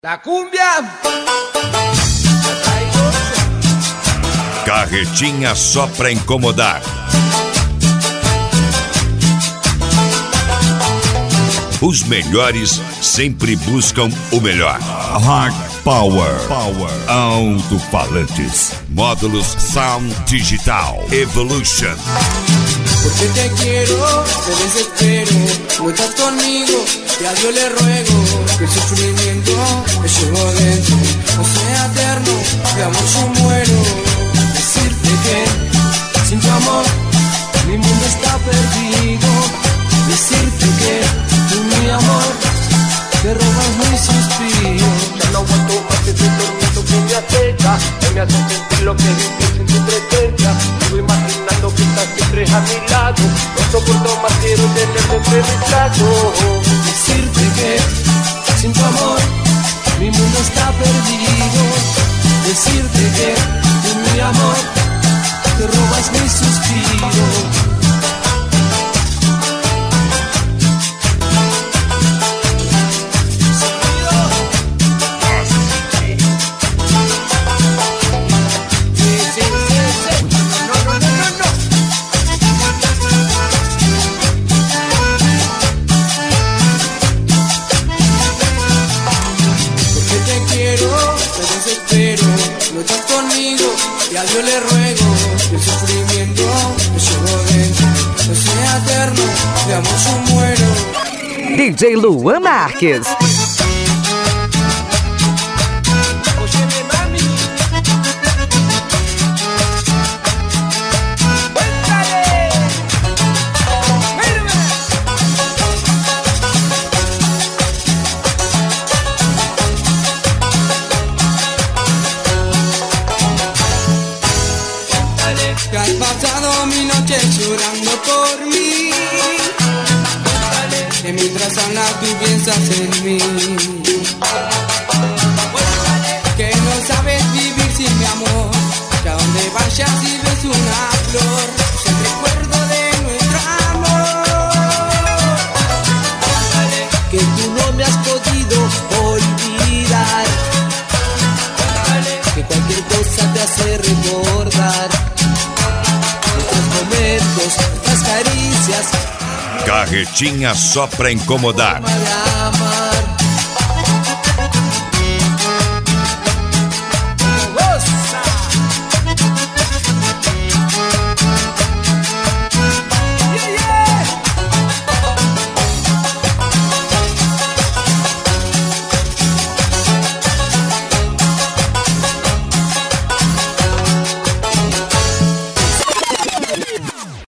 La cumbia. Carretinha só pra incomodar. Os melhores sempre buscam o melhor. Hard Power. Alto-falantes. Módulos Sound Digital Evolution. Porque te quiero, te desespero, no estás conmigo, y a Dios le ruego que el sufrimiento me llevo dentro, no sea eterno, de amor yo muero. Decirte que sin tu amor mi mundo está perdido. Decirte que tú, mi amor, te robas mi suspiro. Ya no aguanto más ese tormento que me acecha, que me hace sentir lo que vivir sin tu presencia. Sigo imaginando que estás siempre a mi lado, no soporto más, quiero tenerte entre mis brazos. Decirte que sin tu amor mi mundo está perdido. Decirte que tú, mi amor, te robas mi suspiro. No estás conmigo, y a Dios le ruego que el sufrimiento me llevo dentro, no sea eterno, de amor yo muero. DJ Luan Marques. Que has pasado mi noche llorando por mí, que mientras hablas tú piensas en mí, que no sabes vivir sin mi amor, que a donde vayas y ves una flor, es el recuerdo de nuestro amor, que tú no me has podido olvidar, que cualquier cosa te hace recordar momentos, las caricias. Carretinha só pra incomodar. Llama.